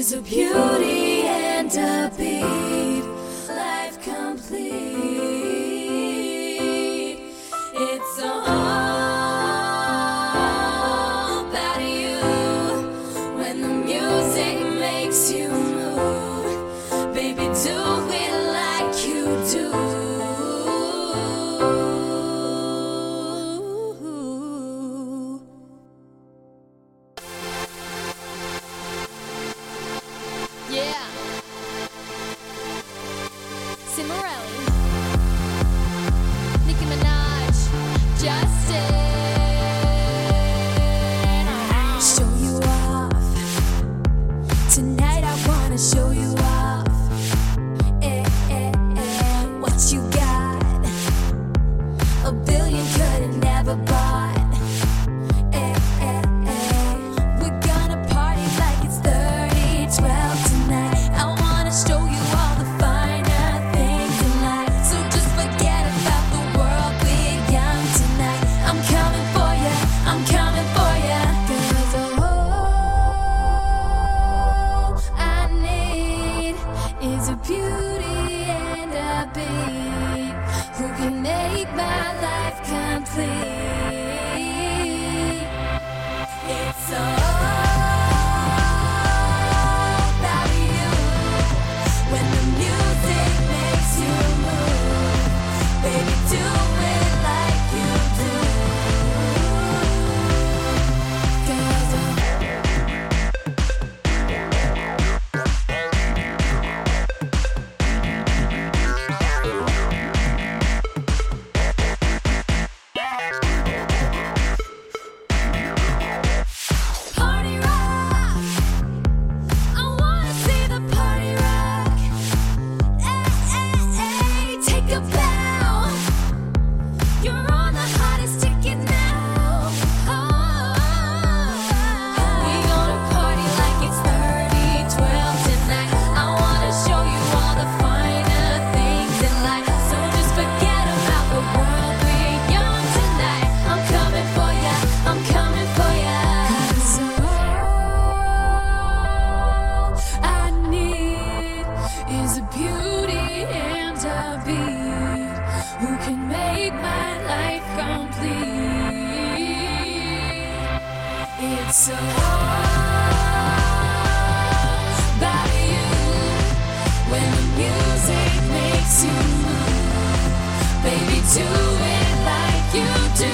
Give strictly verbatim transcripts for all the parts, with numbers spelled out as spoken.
is a beauty and a beat, life complete. It's all about you. When the music makes you move, baby, do it like you do. Yeah. Cimorelli, Nicki Minaj, Justin. Show you off. Tonight I wanna show you off. Eh, eh, eh. What you got? A billion could've never bought. Eh, eh, eh. We're gonna party like it's thirty twelve tonight. I wanna show you all the finer things in life. So just forget about the world. We're young tonight. I'm coming for ya. I'm coming for ya. 'Cause all I need is a beauty and a beat who can make my life complete. It's all about you. When the music makes you move, baby, do it like you do. 'Cause party rock, I wanna see the party rock. Eh, eh, eh, take a bow. You're on the hottest ticket now. Oh, we gonna party like it's thirty twelve tonight. I wanna show you all the finer things in life. So just forget about the world. We're young tonight. I'm coming for ya. I'm coming for ya. 'Cause all I need is a beauty and a beat who can make my life complete. It's all about you. When the music makes you move, baby, do it like you do.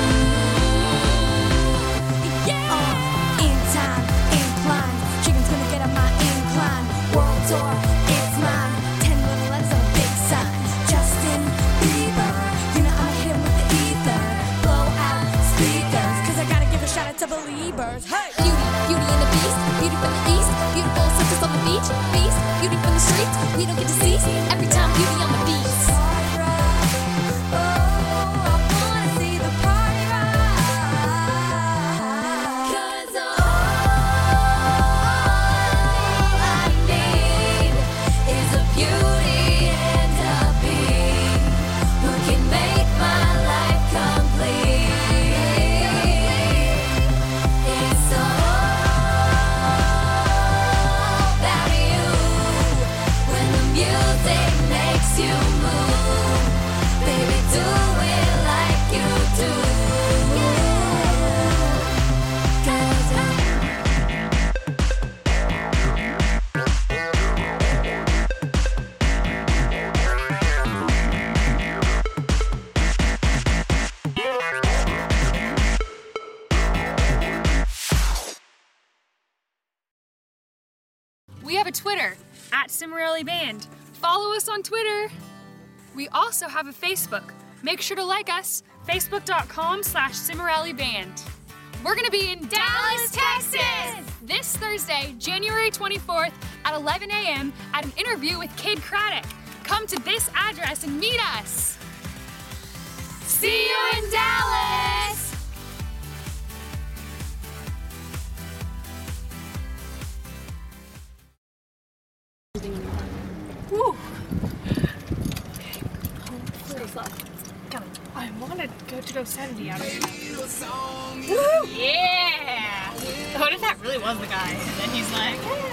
Yeah. Uh, in time, incline. Chicken's gonna get on my incline. World tour, it's mine. Ten little letters on a big sign. Justin Bieber, you know I'ma hit him with the ether. Blow out speakers, 'cause I gotta give a shout out to Beliebers. Hey! Beauty, beauty and the beast, beauty from the east, beautiful sisters on the beach, beast, beauty from the streets, we don't get to cease, every time beauty on the beats. Party rock. Oh, I wanna see the party rock. 'Cause all I need is a beauty and a beat who can make my life complete. It's all about you. When the music makes you move, baby, do it like you do. 'Cause We have a Twitter, at Cimorelli Band. Follow us on Twitter. We also have a Facebook. Make sure to like us, facebook.com slash Cimorelli Band. We're gonna be in Dallas, Texas, this Thursday, January twenty-fourth at eleven a.m. at an interview with Kid Craddock. Come to this address and meet us. See you in Dallas! Woo. I wanted go to go seventy out of it. Woo! Yeah! What if that really was the guy? And then he's like, hey.